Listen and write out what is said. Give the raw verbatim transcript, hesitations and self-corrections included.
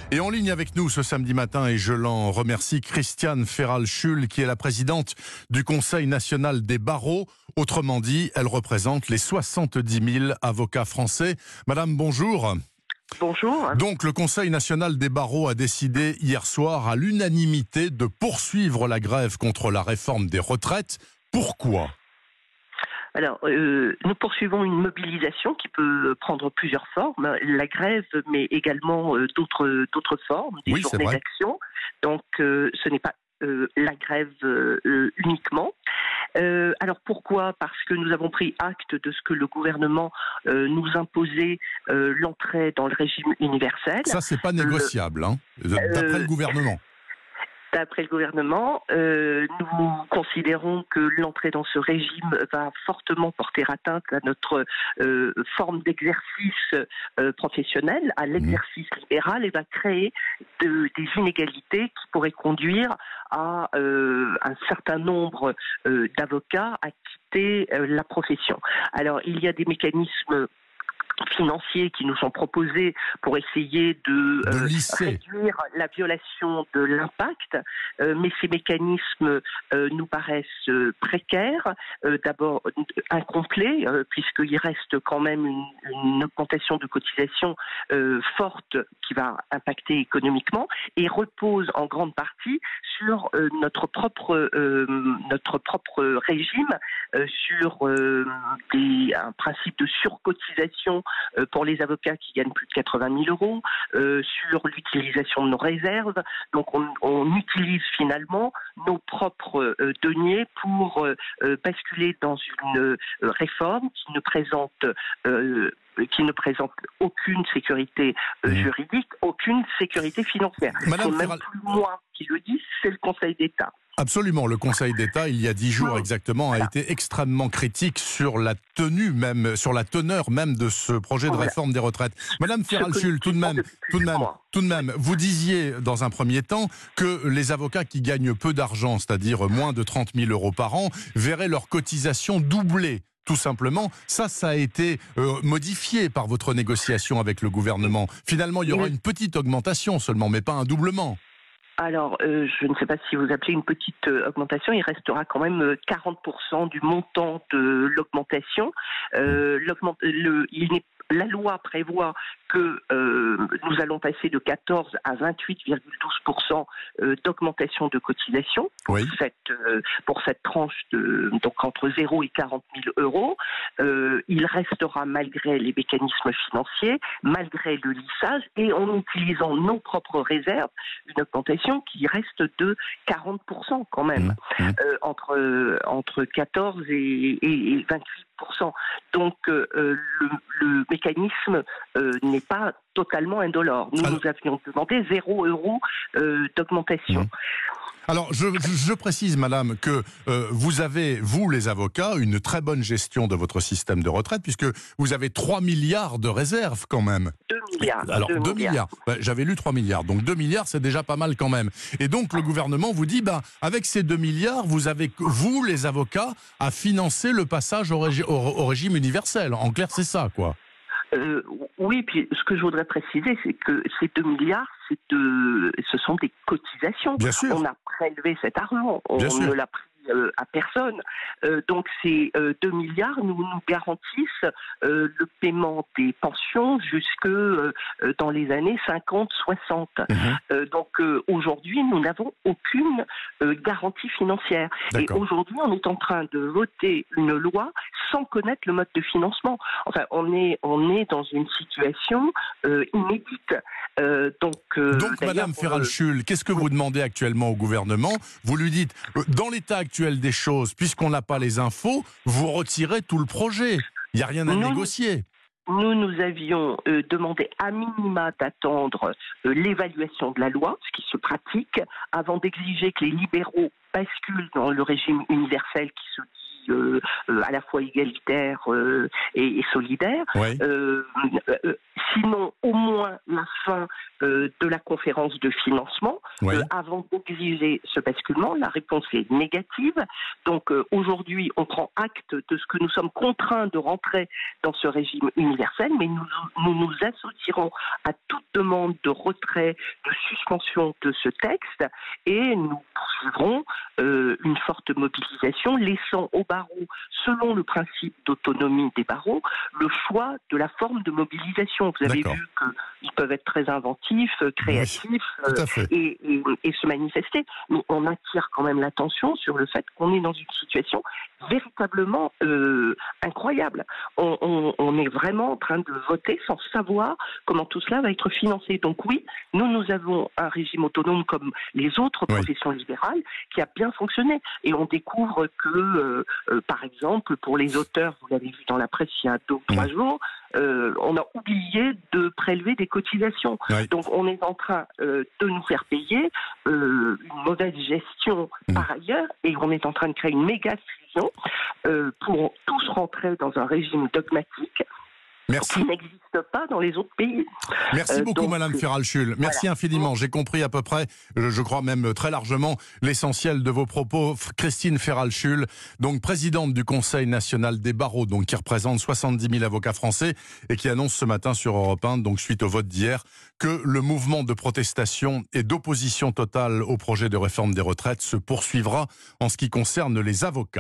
Et en ligne avec nous ce samedi matin, et je l'en remercie, Christiane Ferral-Schul, qui est la présidente du Conseil national des barreaux. Autrement dit, elle représente les soixante-dix mille avocats français. Madame, bonjour. Bonjour. Donc, le Conseil national des barreaux a décidé hier soir à l'unanimité de poursuivre la grève contre la réforme des retraites. Pourquoi ? Alors, euh, nous poursuivons une mobilisation qui peut prendre plusieurs formes. La grève, mais également euh, d'autres d'autres formes, des oui, journées d'action. Donc, euh, ce n'est pas euh, la grève euh, uniquement. Euh, alors pourquoi ? Parce que nous avons pris acte de ce que le gouvernement euh, nous imposait, euh, l'entrée dans le régime universel. Ça, c'est pas négociable, hein, d'après euh, le gouvernement. D'après le gouvernement, euh, nous considérons que l'entrée dans ce régime va fortement porter atteinte à notre euh, forme d'exercice euh, professionnel, à l'exercice libéral, et va créer de, des inégalités qui pourraient conduire à euh, un certain nombre euh, d'avocats à quitter euh, la profession. Alors, il y a des mécanismes financiers qui nous sont proposés pour essayer de, de euh, réduire la violation de l'impact, euh, mais ces mécanismes euh, nous paraissent euh, précaires, euh, d'abord incomplets, euh, puisqu'il reste quand même une, une augmentation de cotisation euh, forte qui va impacter économiquement et repose en grande partie sur euh, notre propre euh, notre propre régime, euh, sur euh, des, un principe de surcotisation pour les avocats qui gagnent plus de quatre-vingt mille euros, euh, sur l'utilisation de nos réserves. Donc on, on utilise finalement nos propres euh, deniers pour euh, basculer dans une euh, réforme qui ne présente euh, qui ne présente aucune sécurité euh, juridique, aucune sécurité financière. Madame C'est même Ferral... plus moi qui le dis, c'est le Conseil d'État. Absolument, le Conseil d'État, il y a dix jours exactement, a voilà. été extrêmement critique sur la tenue même, sur la teneur même de ce projet de voilà. réforme des retraites. Madame Ferral-Schul, tout de même, tout de même, tout de même, vous disiez dans un premier temps que les avocats qui gagnent peu d'argent, c'est-à-dire moins de trente mille euros par an, verraient leur cotisation doubler. Tout simplement, ça, ça a été euh, modifié par votre négociation avec le gouvernement. Finalement, il y aura une petite augmentation seulement, mais pas un doublement. Alors, euh, je ne sais pas si vous appelez une petite euh, augmentation, il restera quand même euh, quarante pour cent du montant de l'augmentation. Euh, l'augment, le, il n'est La loi prévoit que euh, nous allons passer de quatorze à vingt-huit virgule douze pour cent euh, d'augmentation de cotisation pour, oui. cette, euh, pour cette tranche de, donc entre zéro et quarante mille euros. Euh, il restera, malgré les mécanismes financiers, malgré le lissage et en utilisant nos propres réserves, une augmentation qui reste de quarante pour cent quand même, mmh. euh, entre, euh, entre quatorze et, et, et vingt-huit pour cent. Donc euh, le, le mécanisme euh, n'est pas totalement indolore. Nous, Alors... nous avions demandé zéro euro euh, d'augmentation. Mmh. Alors, je, je précise, madame, que euh, vous avez, vous les avocats, une très bonne gestion de votre système de retraite, puisque vous avez trois milliards de réserves quand même. deux milliards. Alors, deux deux milliards. milliards. Ben, j'avais lu trois milliards. Donc, deux milliards, c'est déjà pas mal quand même. Et donc, le gouvernement vous dit, ben, avec ces deux milliards, vous avez, vous, les avocats, à financer le passage au, régi- au, au régime universel. En clair, c'est ça, quoi. Euh, oui, puis ce que je voudrais préciser, c'est que ces deux milliards, c'est de, ce sont des cotisations. Bien sûr. On a prélevé cet argent, on Bien ne sûr. l'a pris euh, à personne. Euh, donc ces euh, deux milliards nous, nous garantissent euh, le paiement des pensions jusque euh, dans les années cinquante soixante. Mmh. Euh, donc euh, aujourd'hui, nous n'avons aucune euh, garantie financière. D'accord. Et aujourd'hui, on est en train de voter une loi sans connaître le mode de financement. Enfin, on est, on est dans une situation euh, inédite. Euh, donc, euh, donc Madame Ferral-Schul, qu'est-ce que vous demandez actuellement au gouvernement ? Vous lui dites, euh, dans l'état actuel des choses, puisqu'on n'a pas les infos, vous retirez tout le projet. Il n'y a rien à nous, négocier. Nous, nous avions euh, demandé à minima d'attendre euh, l'évaluation de la loi, ce qui se pratique, avant d'exiger que les libéraux basculent dans le régime universel qui se dit euh, euh, à la fois égalitaire euh, et, et solidaire. Oui. Euh, euh, sinon, au moins la fin euh, de la conférence de financement, Oui. euh, avant d'exiger ce basculement. La réponse est négative. Donc euh, aujourd'hui, on prend acte de ce que nous sommes contraints de rentrer dans ce régime universel, mais nous nous, nous associerons à toute demande de retrait, de suspension de ce texte, et nous poursuivrons euh, une forte mobilisation, laissant aux barreaux, selon le principe d'autonomie des barreaux, le choix de la forme de mobilisation. Vous avez D'accord. vu qu'ils peuvent être très inventifs, créatifs, Oui, tout à fait. euh, et, et, et se manifester. Mais on attire quand même l'attention sur le fait qu'on est dans une situation véritablement euh, incroyable. On, on, on est vraiment en train de voter sans savoir comment tout cela va être financé. Donc oui, nous, nous avons un régime autonome comme les autres Oui. professions libérales qui a bien fonctionné. Et on découvre que, euh, euh, par exemple, pour les auteurs, vous l'avez vu dans la presse il y a deux ou trois Mmh. jours, euh, on a oublié de prélever des cotisations. Oui. Donc on est en train euh, de nous faire payer euh, une mauvaise gestion Mmh. par ailleurs, et on est en train de créer une méga scission euh, pour tous rentrer dans un régime dogmatique Merci. qui n'existe pas dans les autres pays. Merci Euh, beaucoup, donc, Madame Ferralchul. Merci voilà. infiniment. J'ai compris à peu près, je, je crois même très largement, l'essentiel de vos propos. F- Christine Ferralchul, donc présidente du Conseil national des barreaux, donc qui représente soixante-dix mille avocats français et qui annonce ce matin sur Europe un, donc suite au vote d'hier, que le mouvement de protestation et d'opposition totale au projet de réforme des retraites se poursuivra en ce qui concerne les avocats.